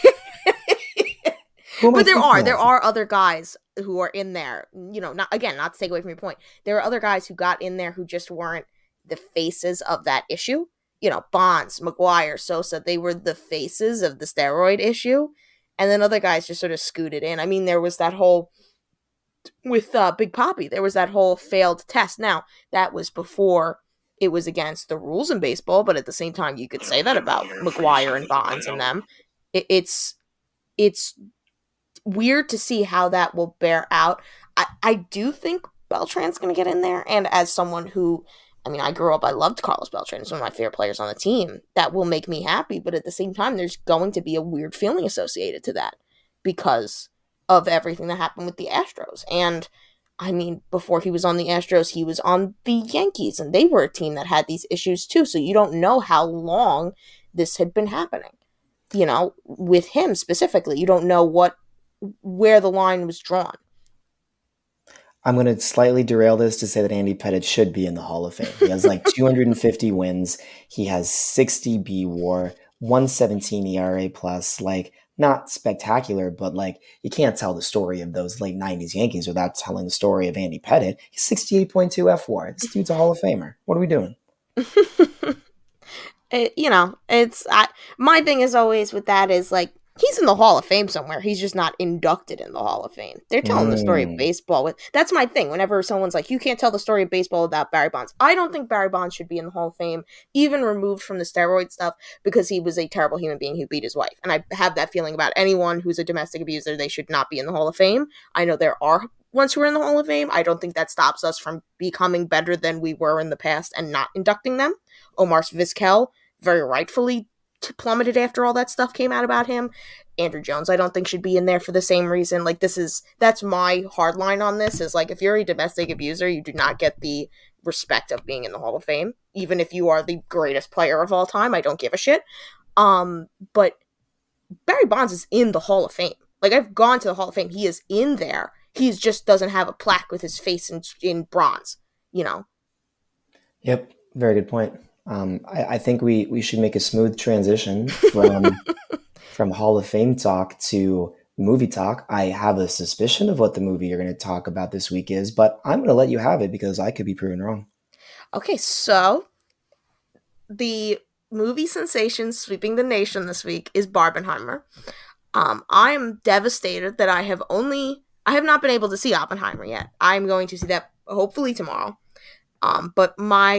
But there are other guys who are in there, not to take away from your point. There are other guys who got in there who just weren't the faces of that issue. Bonds, McGwire, Sosa, they were the faces of the steroid issue. And then other guys just sort of scooted in. I mean, there was that whole, with Big Papi, there was that whole failed test. Now, that was before it was against the rules in baseball, but at the same time, you could say that about McGwire and Bonds and them. It's weird to see how that will bear out. I do think Beltran's going to get in there, and as someone who, I grew up, I loved Carlos Beltran. He's one of my favorite players on the team. That will make me happy, but at the same time, there's going to be a weird feeling associated to that because of everything that happened with the Astros. And, before he was on the Astros, he was on the Yankees, and they were a team that had these issues too, so you don't know how long this had been happening. With him specifically, you don't know what where the line was drawn. I'm going to slightly derail this to say that Andy Pettitte should be in the Hall of Fame. He has like 250 wins. He has 60 B-WAR, 117 ERA plus, like not spectacular, but like you can't tell the story of those late 90s Yankees without telling the story of Andy Pettitte. He's 68.2 F-WAR. This dude's a Hall of Famer. What are we doing? My thing is always with that is like, he's in the Hall of Fame somewhere. He's just not inducted in the Hall of Fame. They're telling the story of baseball. That's my thing. Whenever someone's like, you can't tell the story of baseball without Barry Bonds. I don't think Barry Bonds should be in the Hall of Fame, even removed from the steroid stuff, because he was a terrible human being who beat his wife. And I have that feeling about anyone who's a domestic abuser. They should not be in the Hall of Fame. I know there are ones who are in the Hall of Fame. I don't think that stops us from becoming better than we were in the past and not inducting them. Omar Vizquel, very rightfully, plummeted after all that stuff came out about him. Andrew Jones, I don't think should be in there for the same reason. Like, that's my hard line on this, is like, if you're a domestic abuser, you do not get the respect of being in the Hall of Fame. Even if you are the greatest player of all time, I don't give a shit. But Barry Bonds is in the Hall of Fame. Like, I've gone to the Hall of Fame. He is in there. He just doesn't have a plaque with his face in bronze, you know? Yep. Very good point. I think we should make a smooth transition from Hall of Fame talk to movie talk. I have a suspicion of what the movie you're going to talk about this week is, but I'm going to let you have it because I could be proven wrong. Okay, so the movie sensation sweeping the nation this week is Barbenheimer. I am devastated that I have not been able to see Oppenheimer yet. I'm going to see that hopefully tomorrow. But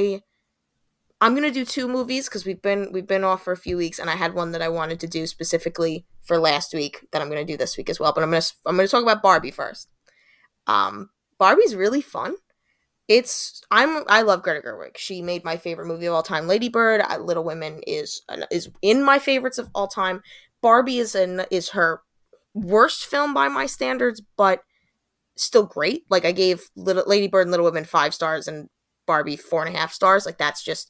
I'm going to do two movies because we've been off for a few weeks, and I had one that I wanted to do specifically for last week that I'm going to do this week as well. But I'm going to talk about Barbie first. Barbie's really fun. I love Greta Gerwig. She made my favorite movie of all time, Lady Bird. Little Women is in my favorites of all time. Barbie is her worst film by my standards, but still great. Like, I gave Lady Bird and Little Women 5 stars and Barbie 4.5 stars. Like, that's just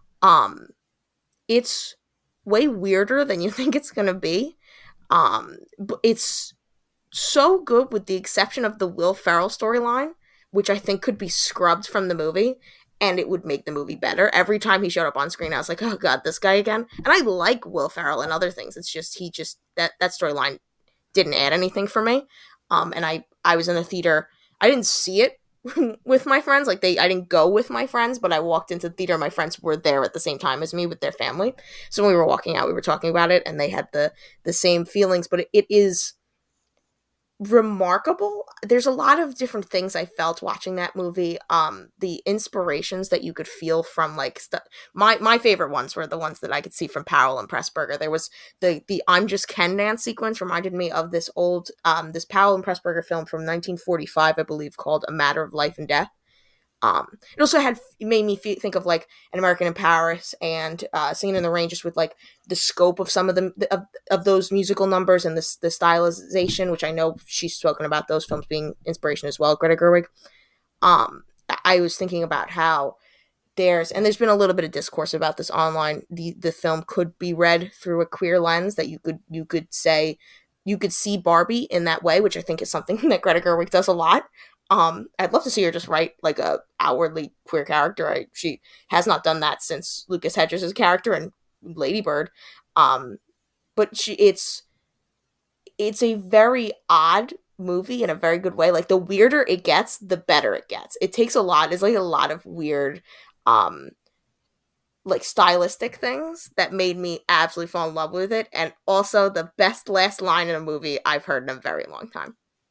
it's way weirder than you think it's gonna be. But it's so good, with the exception of the Will Ferrell storyline, which I think could be scrubbed from the movie, and it would make the movie better. Every time he showed up on screen, I was like, oh god, this guy again. And I like Will Ferrell and other things. It's just that storyline didn't add anything for me. And I was in the theater. I didn't see it with my friends. Like, I didn't go with my friends, but I walked into the theater. My friends were there at the same time as me with their family. So when we were walking out, we were talking about it, and they had the same feelings. But it is remarkable. There's a lot of different things I felt watching that movie. The inspirations that you could feel from, like, my favorite ones were the ones that I could see from Powell and Pressburger. There was the I'm Just Ken dance sequence reminded me of this old this Powell and Pressburger film from 1945, I believe, called A Matter of Life and Death. It also made me think of, like, An American in Paris and Singing in the Rain, just with, like, the scope of some of of those musical numbers and the stylization, which I know she's spoken about those films being inspiration as well, Greta Gerwig. I was thinking about how there's been a little bit of discourse about this online. The film could be read through a queer lens, that you could say you could see Barbie in that way, which I think is something that Greta Gerwig does a lot. I'd love to see her just write, like, a outwardly queer character. She has not done that since Lucas Hedges' character in Lady Bird. But it's a very odd movie in a very good way. Like, the weirder it gets, the better it gets. It takes a lot. It's like a lot of weird, like, stylistic things that made me absolutely fall in love with it. And also the best last line in a movie I've heard in a very long time.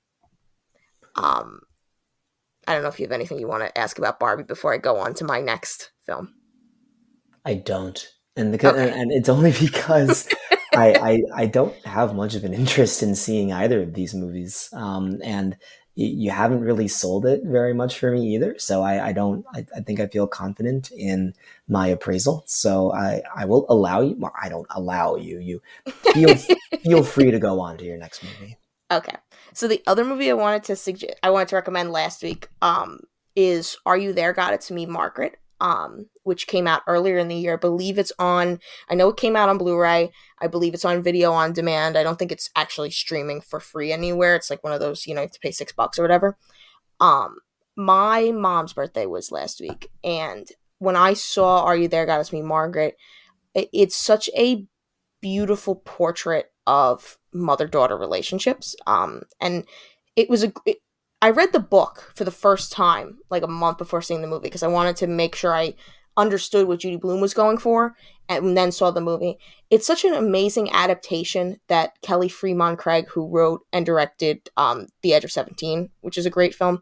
I don't know if you have anything you want to ask about Barbie before I go on to my next film. I don't. And it's only because I don't have much of an interest in seeing either of these movies. And you haven't really sold it very much for me either. So I think I feel confident in my appraisal. So I will allow you. Well, I don't allow you. You feel free to go on to your next movie. Okay. So the other movie I wanted to recommend last week is Are You There, God? It's Me, Margaret. which came out earlier in the year. I believe it's on, I know it came out on Blu-ray. I believe it's on video on demand. I don't think it's actually streaming for free anywhere. It's like one of those, you have to pay $6 or whatever. My mom's birthday was last week, and when I saw Are You There, God It's Me, Margaret, it's such a beautiful portrait of mother-daughter relationships. And it was I read the book for the first time like a month before seeing the movie because I wanted to make sure I understood what Judy Blume was going for, and then saw the movie. It's such an amazing adaptation that Kelly Fremont Craig, who wrote and directed The Edge of 17, which is a great film,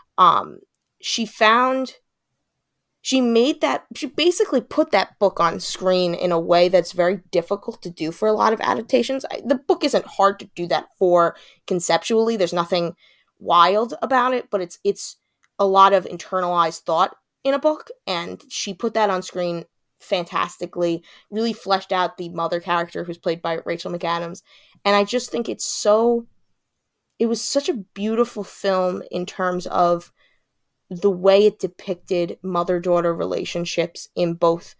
she basically put that book on screen in a way that's very difficult to do for a lot of adaptations. The book isn't hard to do that for conceptually. There's nothing wild about it, but it's a lot of internalized thought in a book, and she put that on screen fantastically, really fleshed out the mother character who's played by Rachel McAdams. And I just think it was such a beautiful film in terms of the way it depicted mother-daughter relationships in both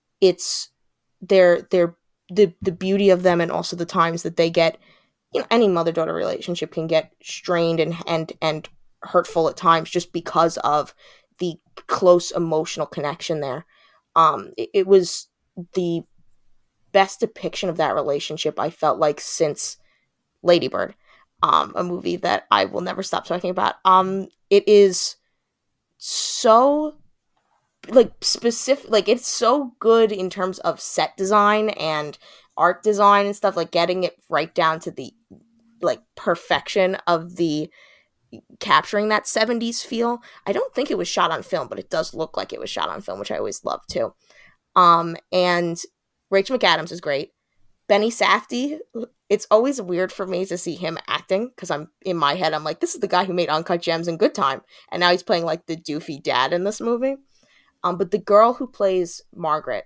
the beauty of them and also the times that they get, any mother-daughter relationship can get strained and hurtful at times just because of the close emotional connection there. It was the best depiction of that relationship I felt like since Lady Bird, a movie that I will never stop talking about. It is so specific, it's so good in terms of set design and art design and stuff, getting it right down to the perfection of the capturing that 70s feel. I don't think it was shot on film, but it does look like it was shot on film, which I always love too. And Rachel McAdams is great. Benny Safdie, it's always weird for me to see him acting because in my head I'm like, this is the guy who made Uncut Gems and Good Time, and now he's playing the doofy dad in this movie. But the girl who plays Margaret,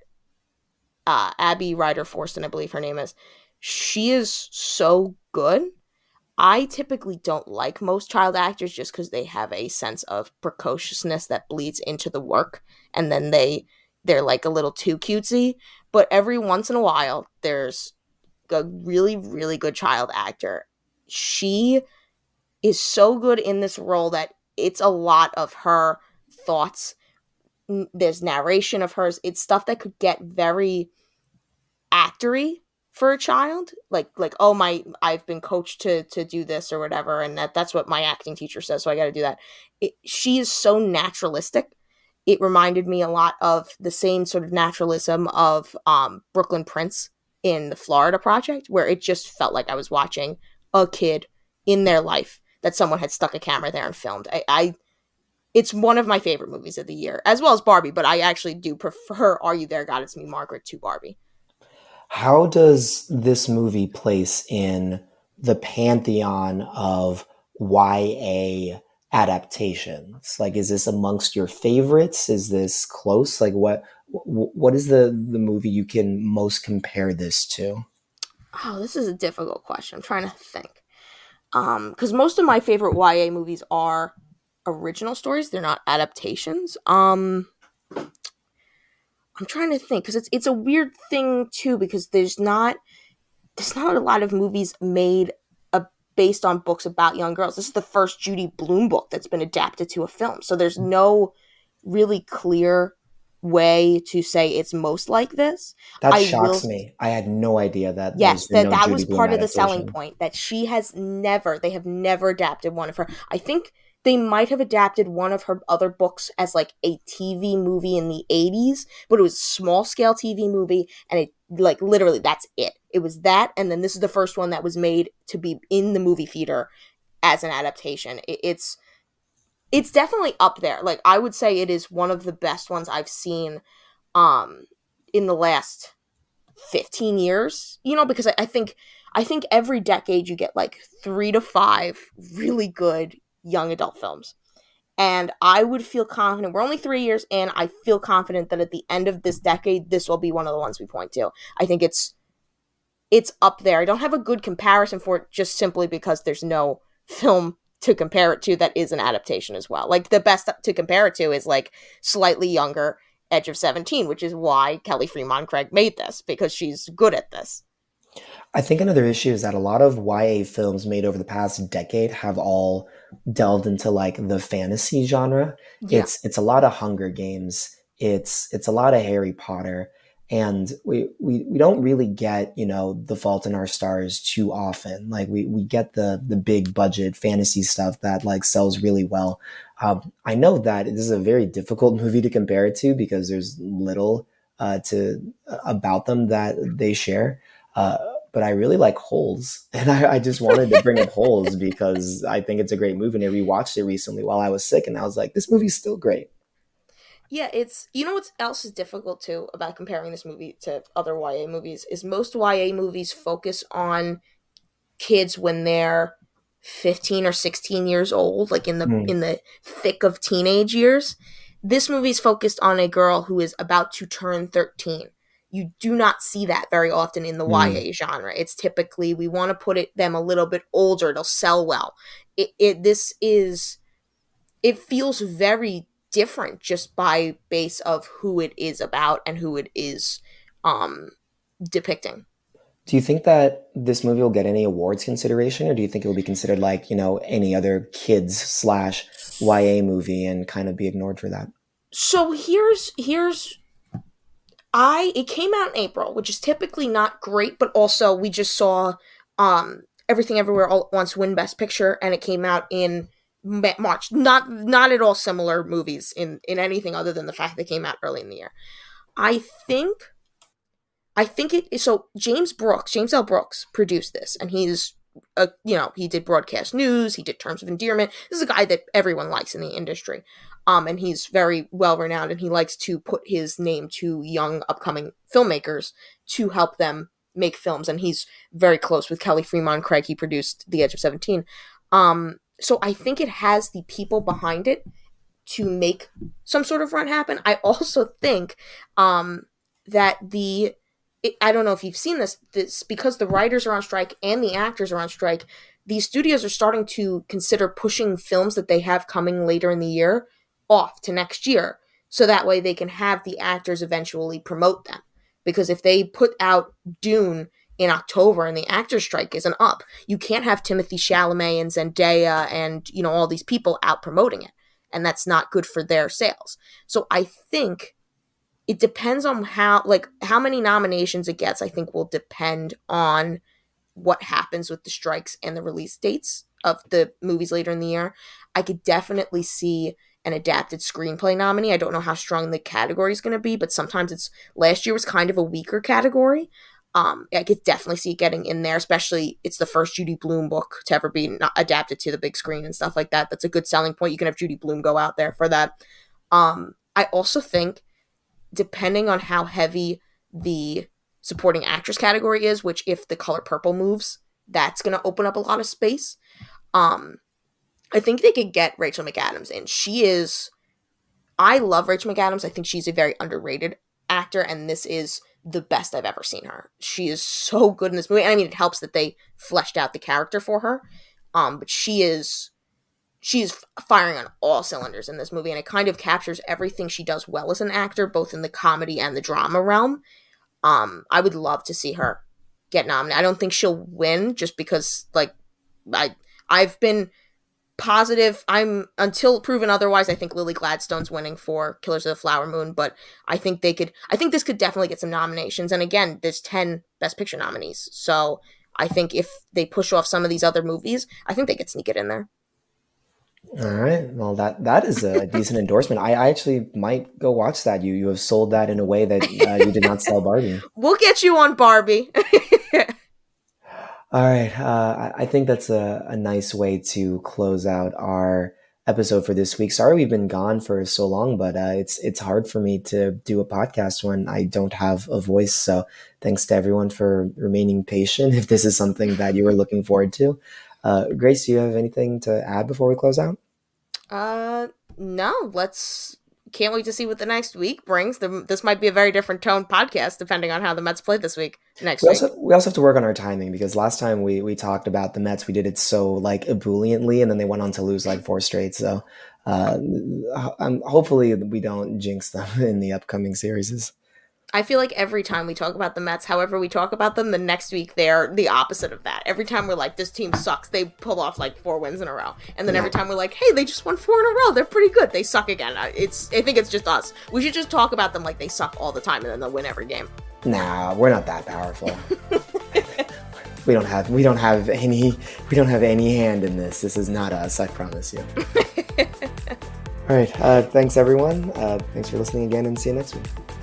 Abby Ryder Forston, I believe her name is, she is so good. I typically don't like most child actors just because they have a sense of precociousness that bleeds into the work, and then they're a little too cutesy. But every once in a while, there's a really, really good child actor. She is so good in this role that it's a lot of her thoughts. There's narration of hers. It's stuff that could get very actory for a child, I've been coached to do this or whatever, and that's what my acting teacher says, so I got to do that. She is so naturalistic. It reminded me a lot of the same sort of naturalism of Brooklyn Prince in the Florida Project, where it just felt like I was watching a kid in their life that someone had stuck a camera there and filmed. It's one of my favorite movies of the year, as well as Barbie, but I actually do prefer Are You There, God It's Me, Margaret to Barbie. How does this movie place in the pantheon of YA adaptations? Is this amongst your favorites? Is this close? What is the movie you can most compare this to? Oh, this is a difficult question. I'm trying to think. Because most of my favorite YA movies are original stories. They're not adaptations. I'm trying to think because it's a weird thing too, because there's not a lot of movies made based on books about young girls. This is the first Judy Blume book that's been adapted to a film, so there's no really clear way to say it's most like this. That shocks me. I had no idea that. Yes, that was part of the selling point, that they have never adapted one of her. I think they might have adapted one of her other books as a TV movie in the 80s, but it was a small-scale TV movie, and it, literally, that's it. It was that, and then this is the first one that was made to be in the movie theater as an adaptation. It's definitely up there. I would say it is one of the best ones I've seen in the last 15 years, because I think every decade you get 3 to 5 really good young adult films, and I would feel confident, we're only 3 years in, I feel confident that at the end of this decade this will be one of the ones we point to. I think it's up there. I don't have a good comparison for it just simply because there's no film to compare it to that is an adaptation as well. The best to compare it to is slightly younger Edge of 17, which is why Kelly Fremont Craig made this, because she's good at this. I think another issue is that a lot of YA films made over the past decade have all delved into like the fantasy genre. Yeah. It's a lot of Hunger Games. It's a lot of Harry Potter. And we don't really get, The Fault in Our Stars too often. Like we get the big budget fantasy stuff that like sells really well. I know that this is a very difficult movie to compare it to because there's little about them that they share. But I really like Holes, and I just wanted to bring up Holes because I think it's a great movie, and I rewatched it recently while I was sick, and I was like, this movie's still great. Yeah, it's, what else is difficult too about comparing this movie to other YA movies is most YA movies focus on kids when they're 15 or 16 years old, like in the thick of teenage years. This movie's focused on a girl who is about to turn 13. You do not see that very often in the YA genre. It's typically, we want to put them a little bit older. It'll sell well. It feels very different just by base of who it is about and who it is depicting. Do you think that this movie will get any awards consideration, or do you think it will be considered like, any other kids / YA movie and kind of be ignored for that? So it came out in April, which is typically not great, but also we just saw Everything Everywhere All at Once win Best Picture, and it came out in March. Not at all similar movies in anything other than the fact they came out early in the year. I think so James L. Brooks produced this, and he's he did Broadcast News, he did Terms of Endearment. This is a guy that everyone likes in the industry. And he's very well renowned, and he likes to put his name to young upcoming filmmakers to help them make films. And he's very close with Kelly Fremont Craig. He produced The Edge of 17. So I think it has the people behind it to make some sort of run happen. I also think that I don't know if you've seen this because the writers are on strike and the actors are on strike, these studios are starting to consider pushing films that they have coming later in the year off to next year, so that way they can have the actors eventually promote them. Because if they put out Dune in October and the actors strike isn't up, you can't have Timothée Chalamet and Zendaya and all these people out promoting it, and that's not good for their sales. So I think it depends on how many nominations it gets. I think will depend on what happens with the strikes and the release dates of the movies later in the year. I could definitely see an adapted screenplay nominee. I don't know how strong the category is going to be, but sometimes last year was kind of a weaker category. I could definitely see it getting in there, especially it's the first Judy Blume book to ever be adapted to the big screen and stuff like that. That's a good selling point. You can have Judy Blume go out there for that. I also think, depending on how heavy the supporting actress category is, which if The Color Purple moves, that's going to open up a lot of space. I think they could get Rachel McAdams in. I love Rachel McAdams. I think she's a very underrated actor, and this is the best I've ever seen her. She is so good in this movie. I mean, it helps that they fleshed out the character for her. But she's firing on all cylinders in this movie, and it kind of captures everything she does well as an actor, both in the comedy and the drama realm. I would love to see her get nominated. I don't think she'll win just because, I've been positive. Until proven otherwise, I think Lily Gladstone's winning for Killers of the Flower Moon, but I think this could definitely get some nominations. And again, there's 10 Best Picture nominees. So I think if they push off some of these other movies, I think they could sneak it in there. All right. Well, that is a decent endorsement. I actually might go watch that. You have sold that in a way that you did not sell Barbie. We'll get you on Barbie. All right. I think that's a nice way to close out our episode for this week. Sorry we've been gone for so long, but it's hard for me to do a podcast when I don't have a voice. So thanks to everyone for remaining patient if this is something that you were looking forward to. Grace, do you have anything to add before we close out? No. Let's can't wait to see what the next week brings. This might be a very different tone podcast depending on how the Mets play this week. We also have to work on our timing, because last time we talked about the Mets, we did it so like ebulliently, and then they went on to lose like 4 straight. So hopefully we don't jinx them in the upcoming series. I feel like every time we talk about the Mets, however we talk about them, the next week they're the opposite of that. Every time we're like, this team sucks, they pull off like 4 wins in a row. And then every time we're like, hey, they just won 4 in a row, they're pretty good, they suck again. I think it's just us. We should just talk about them like they suck all the time and then they'll win every game. Nah, we're not that powerful. We don't have any hand in this. This is not us, I promise you. All right, thanks everyone. Thanks for listening again, and see you next week.